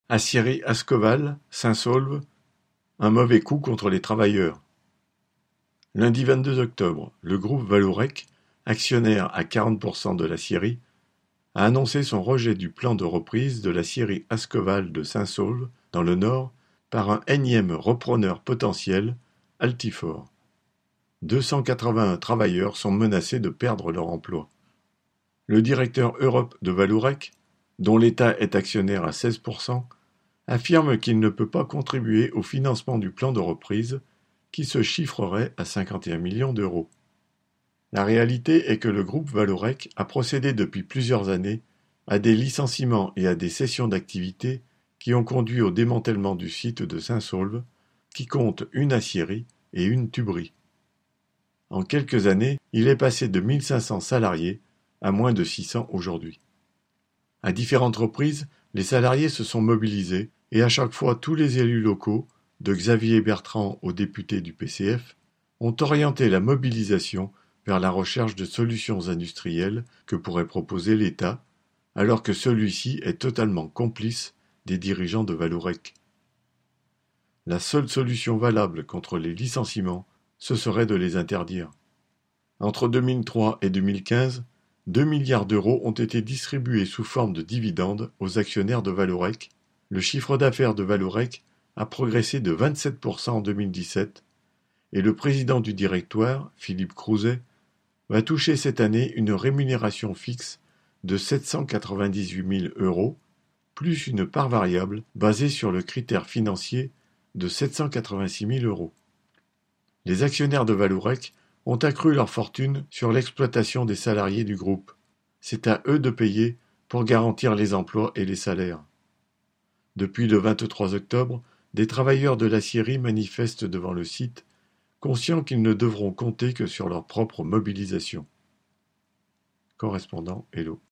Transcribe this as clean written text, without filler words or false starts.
Aciérie Ascoval, Saint-Saulve, un mauvais coup contre les travailleurs. Lundi 22 octobre, le groupe Vallourec, actionnaire à 40% de l'aciérie, a annoncé son rejet du plan de reprise de l'aciérie Ascoval de Saint-Saulve, dans le Nord, par un énième repreneur potentiel, Altifort. 281 travailleurs sont menacés de perdre leur emploi. Le directeur Europe de Vallourec, dont l'État est actionnaire à 16%, affirme qu'il ne peut pas contribuer au financement du plan de reprise, qui se chiffrerait à 51 millions d'euros. La réalité est que le groupe Vallourec a procédé depuis plusieurs années à des licenciements et à des cessions d'activités qui ont conduit au démantèlement du site de Saint-Saulve, qui compte une aciérie et une tuberie. En quelques années, il est passé de 1500 salariés à moins de 600 aujourd'hui. À différentes reprises, les salariés se sont mobilisés et à chaque fois tous les élus locaux, de Xavier Bertrand aux députés du PCF, ont orienté la mobilisation vers la recherche de solutions industrielles que pourrait proposer l'État, alors que celui-ci est totalement complice des dirigeants de Vallourec. La seule solution valable contre les licenciements, ce serait de les interdire. Entre 2003 et 2015, 2 milliards d'euros ont été distribués sous forme de dividendes aux actionnaires de Vallourec. Le chiffre d'affaires de Vallourec a progressé de 27% en 2017 et le président du directoire, Philippe Crouzet, va toucher cette année une rémunération fixe de 798 000 euros, plus une part variable basée sur le critère financier de 786 000 euros. Les actionnaires de Vallourec ont accru leur fortune sur l'exploitation des salariés du groupe. C'est à eux de payer pour garantir les emplois et les salaires. Depuis le 23 octobre, des travailleurs de l'aciérie manifestent devant le site, conscients qu'ils ne devront compter que sur leur propre mobilisation. Correspondant Hello.